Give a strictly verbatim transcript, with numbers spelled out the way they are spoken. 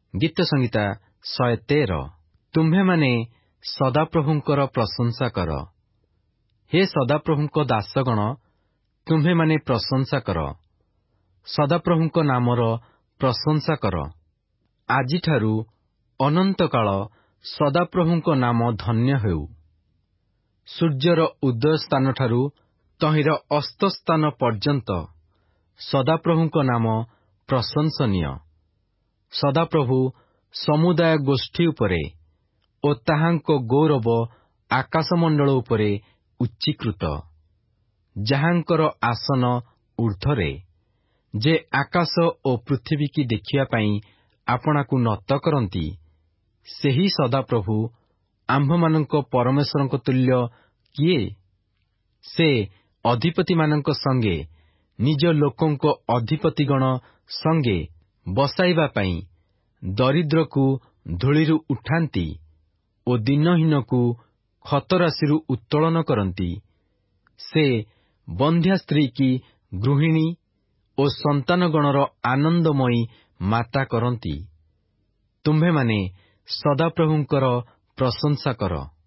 ଗୀତ ସଂହିତା ଶହେ ତେର। ତୁମ୍ଭେମାନେ ସଦାପ୍ରଭୁଙ୍କର ପ୍ରଶଂସା କର। ହେ ସଦାପ୍ରଭୁଙ୍କ ଦାସଗଣ, ତୁମ୍ଭେମାନେ ପ୍ରଶଂସା କର। ସଦାପ୍ରଭୁଙ୍କ ନାମର ପ୍ରଶଂସା କର। ଆଜିଠାରୁ ଅନନ୍ତକାଳ ସଦାପ୍ରଭୁଙ୍କ ନାମ ଧନ୍ୟ ହେଉ। ସୂର୍ଯ୍ୟର ଉଦୟ ସ୍ଥାନଠାରୁ ତହିଁର ଅସ୍ତସ୍ଥାନ ପର୍ଯ୍ୟନ୍ତ ସଦାପ୍ରଭୁଙ୍କ ନାମ ପ୍ରଶଂସନୀୟ। ସଦାପ୍ରଭୁ ସମୁଦାୟ ଗୋଷ୍ଠୀ ଉପରେ ଓ ତାହାଙ୍କ ଗୌରବ ଆକାଶମଣ୍ଡଳ ଉପରେ ଉଚ୍ଚୀକୃତ। ଯାହାଙ୍କର ଆସନ ଊର୍ଦ୍ଧ୍ୱରେ, ଯେ ଆକାଶ ଓ ପୃଥିବୀକି ଦେଖିବା ପାଇଁ ଆପଣାକୁ ନତ କରନ୍ତି, ସେହି ସଦାପ୍ରଭୁ ଆମ୍ଭମାନଙ୍କ ପରମେଶ୍ୱରଙ୍କ ତୁଲ୍ୟ କିଏ? ସେ ଅଧିପତିମାନଙ୍କ ସଙ୍ଗେ ନିଜ ଲୋକଙ୍କ ଅଧିପତିଗଣ ସଙ୍ଗେ ବସାଇବା ପାଇଁ ଦରିଦ୍ରକୁ ଧୂଳିରୁ ଉଠାନ୍ତି ଓ ଦିନହୀନକୁ ଖତରାଶିରୁ ଉତ୍ତୋଳନ କରନ୍ତି। ସେ ବନ୍ଧ୍ୟା ସ୍ତ୍ରୀ କି ଗୃହିଣୀ ଓ ସନ୍ତାନଗଣର ଆନନ୍ଦମୟୀ ମାତା କରନ୍ତି। ତୁମ୍ଭେମାନେ ସଦାପ୍ରଭୁଙ୍କର ପ୍ରଶଂସା କର।